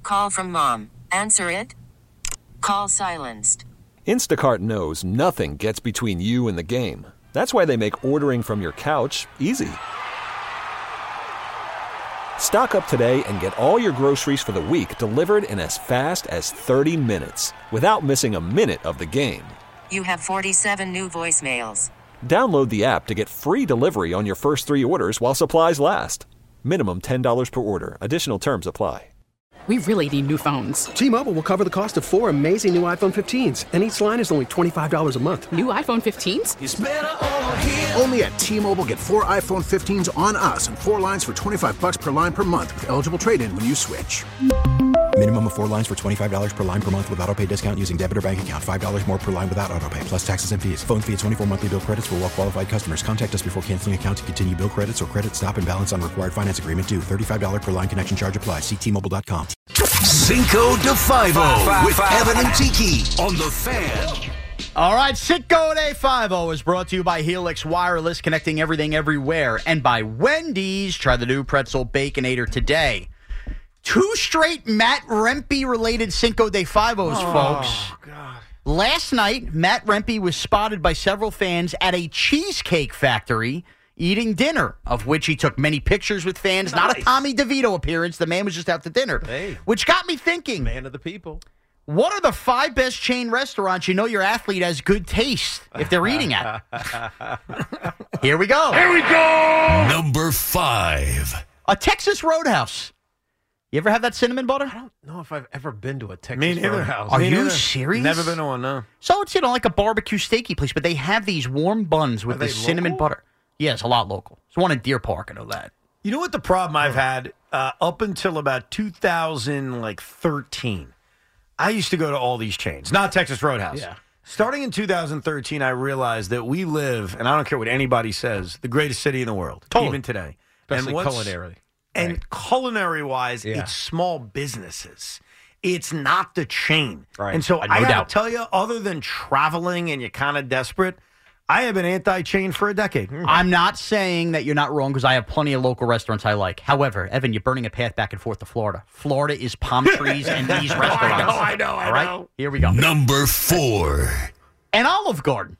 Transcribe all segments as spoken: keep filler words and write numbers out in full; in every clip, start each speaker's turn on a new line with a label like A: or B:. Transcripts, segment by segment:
A: Call from mom. Answer it. Call silenced.
B: Instacart knows nothing gets between you and the game. That's why they make ordering from your couch easy. Stock up today and get all your groceries for the week delivered in as fast as thirty minutes without missing a minute of the game.
A: You have forty-seven new voicemails.
B: Download the app to get free delivery on your first three orders while supplies last. Minimum ten dollars per order. Additional terms apply.
C: We really need new phones.
D: T-Mobile will cover the cost of four amazing new iPhone fifteens, and each line is only twenty-five dollars a month.
C: New iPhone fifteens?
E: It's better over here.
F: Only at T-Mobile, get four iPhone fifteens on us and four lines for twenty-five bucks per line per month with eligible trade-in when you switch.
G: Minimum of four lines for twenty-five dollars per line per month with autopay discount using debit or bank account. five dollars more per line without autopay, plus taxes and fees. Phone fee at twenty-four monthly bill credits for well-qualified customers. Contact us before canceling account to continue bill credits or credit stop and balance on required finance agreement due. thirty-five dollars per line connection charge applies. See T Mobile dot com.
E: Cinco de Five-O with Evan and Tiki on The Fan.
H: All right, Cinco de Five-O is brought to you by Helix Wireless, connecting everything everywhere, and by Wendy's. Try the new pretzel baconator today. Two straight Matt Rempe-related Cinco de Five-Os,
I: oh,
H: folks.
I: God.
H: Last night, Matt Rempe was spotted by several fans at a Cheesecake Factory eating dinner, of which he took many pictures with fans. Nice. Not a Tommy DeVito appearance. The man was just out to dinner.
I: Hey.
H: Which got me thinking.
I: Man of the people.
H: What are the five best chain restaurants you know your athlete has good taste if they're eating at? Here we go.
E: Here we go. Number five.
H: A Texas Roadhouse. You ever have that cinnamon butter?
I: I don't know if I've ever been to a Texas
J: Me neither.
I: Roadhouse.
H: Are
J: Me
H: you
J: neither.
H: serious?
J: Never been to one, no.
H: So it's, you know, like a barbecue steaky place, but they have these warm buns with
I: Are
H: the
I: they
H: cinnamon
I: local?
H: butter. Yeah, it's a lot local. There's one in Deer Park, I know that.
J: You know what the problem I've had uh, up until about two thousand thirteen? I used to go to all these chains, not Texas Roadhouse.
I: Yeah.
J: Starting in two thousand thirteen, I realized that we live, and I don't care what anybody says, the greatest city in the world,
H: Totally.
J: even today.
I: Especially
J: and what's-
I: culinarily.
J: And
I: Right.
J: culinary-wise,
I: Yeah.
J: it's small businesses. It's not the chain.
I: Right.
J: And so
H: Uh, no
J: I got
H: doubt.
J: to tell you, other than traveling and you're kind of desperate, I have been anti-chain for a decade.
H: I'm not saying that you're not wrong because I have plenty of local restaurants I like. However, Evan, you're burning a path back and forth to Florida. Florida is palm trees and these restaurants.
J: I know, I know, I
H: All right?
J: know.
H: Here we go.
E: Number four.
H: An Olive Garden.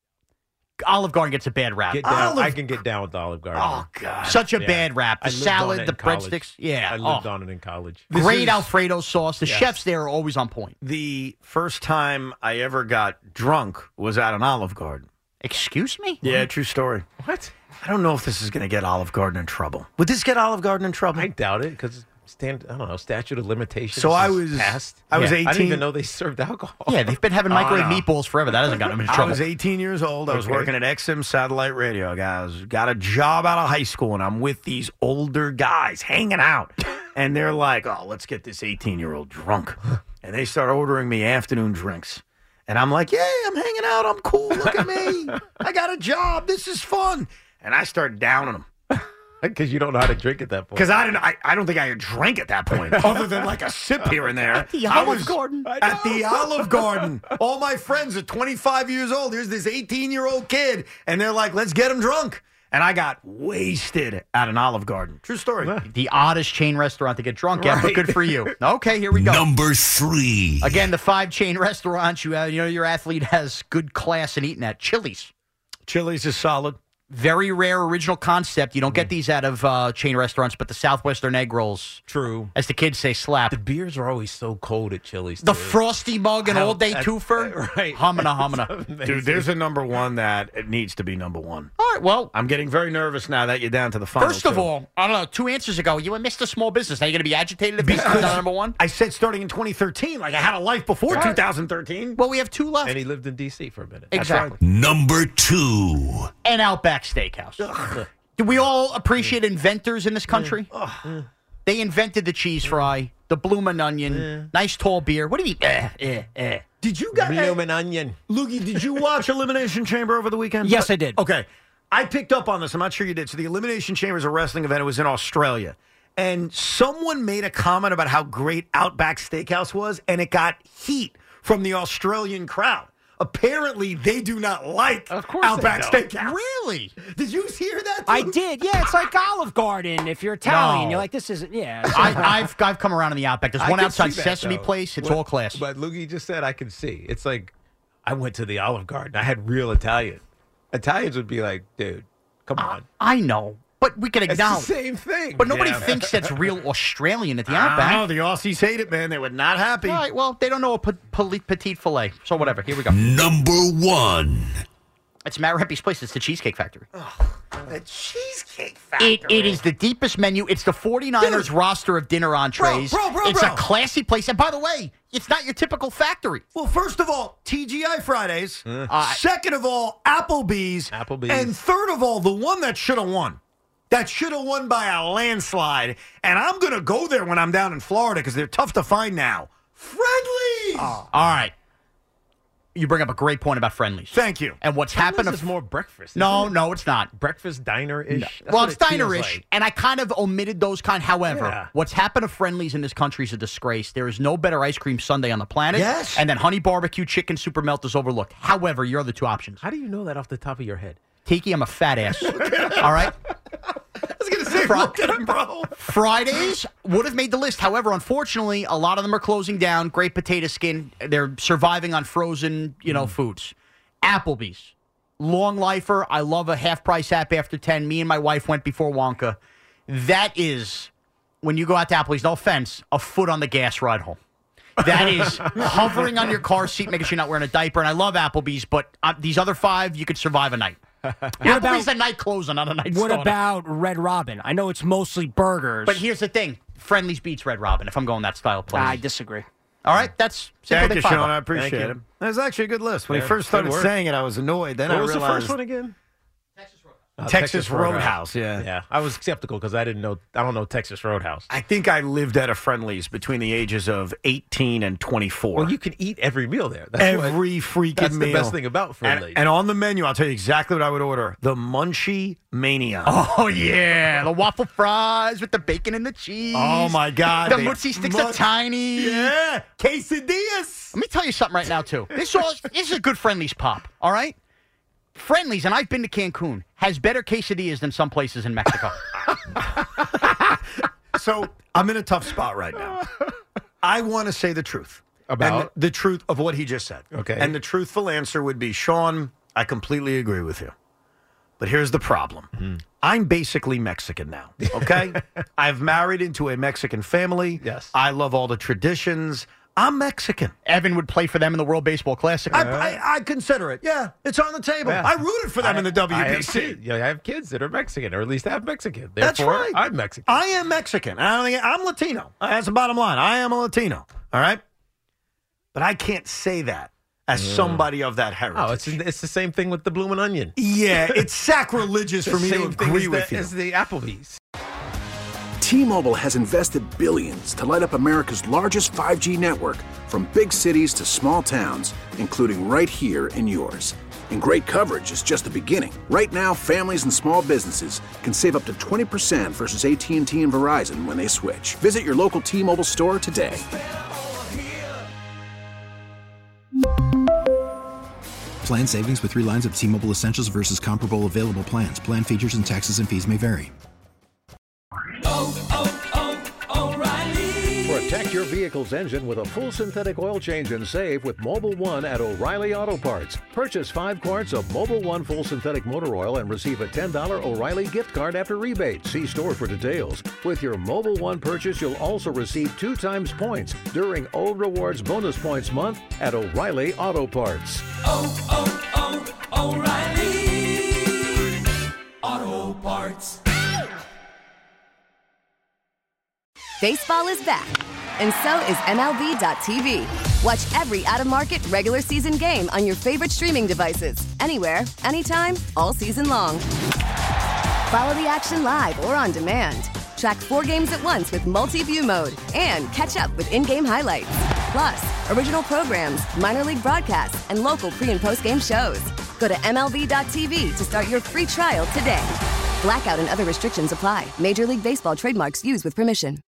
H: Olive Garden gets a bad rap.
I: Get down.
J: Olive-
I: I can get down with the Olive Garden.
J: Oh, God.
H: Such a
I: Yeah.
H: bad rap.
I: I
H: The
I: lived on
H: salad,
I: it
H: the
I: in college.
H: breadsticks. Yeah.
I: I lived
H: oh.
I: on it in college.
J: This
H: Great
J: is-
H: Alfredo sauce. The
I: Yes.
H: chefs there are always on point.
J: The first time I ever got drunk was at an Olive Garden.
H: Excuse me?
J: Yeah, true story.
I: What?
J: I don't know if this is going to get Olive Garden in trouble. Would this get Olive Garden in trouble?
I: I doubt it because stand. I don't know. Statute of limitations.
J: So I
I: is
J: was-
I: passed.
J: I was
I: Yeah, I didn't
J: eighteen.
I: even know they served alcohol.
H: Yeah, they've been having microwave
J: Oh, no.
H: meatballs forever. That hasn't gotten them into
J: I
H: trouble.
J: was eighteen years old. I was
I: Okay.
J: working at X M Satellite Radio, guys. Got a job out of high school, and I'm with these older guys hanging out. And they're like, oh, let's get this eighteen-year-old drunk. And they start ordering me afternoon drinks. And I'm like, yeah, I'm hanging out. I'm cool. Look at me. I got a job. This is fun. And I start downing them.
I: Because you don't know how to drink at that point.
J: Because I didn't. I, I don't think I had drank at that point, other than like a sip here and there. At
H: the
J: I
H: Olive
J: was
H: Garden.
J: At the Olive Garden. All my friends are twenty-five years old. Here's this eighteen-year-old kid, and they're like, "Let's get him drunk." And I got wasted at an Olive Garden. True story.
H: The oddest chain restaurant to get drunk at, but good for you. Okay, here we go.
E: Number three.
H: Again, the five chain restaurants you have, you know your athlete has good class in eating at. Chili's.
J: Chili's is solid.
H: Very rare original concept. You don't get these out of uh, chain restaurants, but the Southwestern egg rolls,
I: True.
H: as the kids say, slap.
I: The beers are always so cold at Chili's.
H: The
I: too.
H: frosty mug and
I: How-
H: all day
I: that-
H: twofer.
I: right.
H: Humana, humana.
J: Dude, there's a number one that it needs to be number one.
H: All right, well,
J: I'm getting very nervous now that you're down to the final
H: first of
J: two.
H: all, I don't know, two answers ago, you were Mister Small Business. Now you're going to be agitated if he's
J: Because
H: not number one?
J: I said starting in twenty thirteen, like I had a life before two thousand thirteen.
H: Well, we have two left.
I: And he lived in D C for a minute.
H: Exactly.
E: Number two.
H: And Outback Steakhouse. Do we all appreciate inventors in this country? They invented the cheese fry, the bloomin' onion, nice tall beer. What do you mean? Eh, eh, eh.
J: Did you guys,
I: Bloomin' onion.
J: Loogie, did you watch Elimination Chamber over the weekend?
K: Yes, I did.
J: Okay. I picked up on this. I'm not sure you did. So the Elimination Chamber is a wrestling event. It was in Australia. And someone made a comment about how great Outback Steakhouse was, and it got heat from the Australian crowd. Apparently, they do not like
I: Of course
J: Outback
I: they don't.
J: Steakhouse.
H: Really?
J: Did you hear that?
K: I
J: dude?
K: did. Yeah, it's like Olive Garden. If you're Italian,
H: No.
K: you're like, this isn't. Yeah. it's-
H: I, I've I've come around in the Outback. There's
I: I
H: one
I: can
H: outside
I: see that,
H: Sesame
I: though.
H: Place. It's
I: What-
H: all classy.
I: But Loogie just said I can see. It's like I went to the Olive Garden. I had real Italian. Italians would be like, dude, come on.
H: I know, but we can
I: It's the
H: acknowledge.
I: same thing.
H: But nobody
J: Yeah.
H: thinks that's real Australian at the
J: I
H: Outback.
J: know, the Aussies hate it, man. They were not happy.
H: All right, well, they don't know a pe- pe- petite filet. So whatever. Here we go.
E: Number one.
H: It's Matt Rempe's place. It's the Cheesecake Factory.
J: The Cheesecake
H: It,
J: Factory.
H: it is the deepest menu. It's the 49ers
J: Dude.
H: roster of dinner entrees.
J: Bro, bro, bro,
H: it's
J: bro.
H: a classy place. And by the way, it's not your typical factory.
J: Well, first of all, T G I Fridays.
H: Uh,
J: Second of all, Applebee's.
I: Applebee's.
J: And third of all, the one that should have won. That should have won by a landslide. And I'm going to go there when I'm down in Florida because they're tough to find now. Friendly's.
H: All right. You bring up a great point about Friendlies.
J: Thank you.
H: And what's
I: Friendly's
H: happened...
I: is more breakfast.
H: No,
I: isn't it?
H: no, it's not.
I: Breakfast diner-ish. That's
H: well,
I: what
H: it's
I: it feels
H: dinerish,
I: like.
H: and I kind of omitted those kind. However,
I: Yeah.
H: what's happened to Friendlies in this country is a disgrace. There is no better ice cream sundae on the planet.
J: Yes.
H: And then honey barbecue chicken super melt is overlooked. However, your other two options.
I: How do you know that off the top of your head?
H: Tiki, I'm a fat ass. All right?
J: I was going to say, look at him, bro.
H: Fridays would have made the list. However, unfortunately, a lot of them are closing down. Great potato skin. They're surviving on frozen, you know, foods. Applebee's. Long lifer. I love a half price app after ten. Me and my wife went before Wonka. That is, when you go out to Applebee's, no offense, a foot on the gas ride home. That is hovering on your car seat, making sure you're not wearing a diaper. And I love Applebee's, but uh, these other five, you could survive a night. Applebee's
K: about-
H: a night closer, not a night
K: What
H: starter.
K: about Red Robin? I know it's mostly burgers.
H: But here's the thing. Friendly's beats Red Robin, if I'm going that style of place.
K: I disagree.
H: All right, that's
J: Thank
H: Simple
J: you,
H: Dick
J: Sean.
H: Five-O.
J: I appreciate
I: Thank you.
J: it. That was actually a good list. When
I: Yeah,
J: he first
I: good
J: started
I: work.
J: saying it, I was annoyed. Then
I: What
J: I
I: was
J: realized
I: the first one again? Uh,
J: Texas Roadhouse, yeah.
I: Yeah, I was skeptical because I didn't know. I don't know Texas Roadhouse.
J: I think I lived at a Friendly's between the ages of eighteen and twenty-four.
I: Well, you can eat every meal there. That's
J: Every
I: what,
J: freaking
I: that's
J: meal.
I: the best thing about Friendly's.
J: And, and on the menu, I'll tell you exactly what I would order. The Munchie Mania.
H: Oh, yeah. The waffle fries with the bacon and the cheese.
J: Oh, my God.
H: The
J: They-
H: mochi sticks
J: Mu-
H: are tiny.
J: Yeah. Quesadillas.
H: Let me tell you something right now, too. This, all, this is a good Friendly's pop, all right? Friendly's, and I've been to Cancun, has better quesadillas than some places in Mexico.
J: So I'm in a tough spot right now. I want to say the truth.
I: About?
J: And the, the truth of what he just said.
I: Okay.
J: And the truthful answer would be, Sean, I completely agree with you. But here's the problem.
I: Mm-hmm.
J: I'm basically Mexican now, okay? I've married into a Mexican family.
I: Yes.
J: I love all the traditions. I'm Mexican.
H: Evan would play for them in the World Baseball Classic.
J: I, I, I consider it. Yeah, it's on the table.
I: Yeah.
J: I rooted for them
I: I-
J: in the W
I: I
J: B
I: have
J: C.
I: kids- yeah, I have kids that are Mexican, or at least have Mexican.
J: That's
I: Therefore,
J: right.
I: I'm Mexican.
J: I am Mexican. I don't think I'm Latino. That's the bottom line. I am a Latino. All right, but I can't say that as somebody of that heritage.
I: Oh, it's it's the same thing with the Bloomin' Onion.
J: Yeah, it's sacrilegious for me to
I: Same thing
J: agree
I: as
J: with
I: the,
J: you.
I: as the Applebee's.
F: T-Mobile has invested billions to light up America's largest five G network, from big cities to small towns, including right here in yours. And great coverage is just the beginning. Right now, families and small businesses can save up to twenty percent versus A T and T and Verizon when they switch. Visit your local T-Mobile store today.
G: Plan savings with three lines of T-Mobile Essentials versus comparable available plans. Plan features and taxes and fees may vary.
L: Protect your vehicle's engine with a full synthetic oil change and save with Mobile One at O'Reilly Auto Parts. Purchase five quarts of Mobile One full synthetic motor oil and receive a ten dollars O'Reilly gift card after rebate. See store for details. With your Mobile One purchase, you'll also receive two times points during O Rewards Bonus Points Month at O'Reilly Auto Parts.
M: Oh, oh, oh, O'Reilly Auto Parts.
N: Baseball is back, and so is M L B dot T V. Watch every out-of-market regular season game on your favorite streaming devices, anywhere, anytime, all season long. Follow the action live or on demand. Track four games at once with multi-view mode and catch up with in-game highlights. Plus, original programs, minor league broadcasts, and local pre- and post-game shows. Go to M L B dot T V to start your free trial today. Blackout and other restrictions apply. Major League Baseball trademarks used with permission.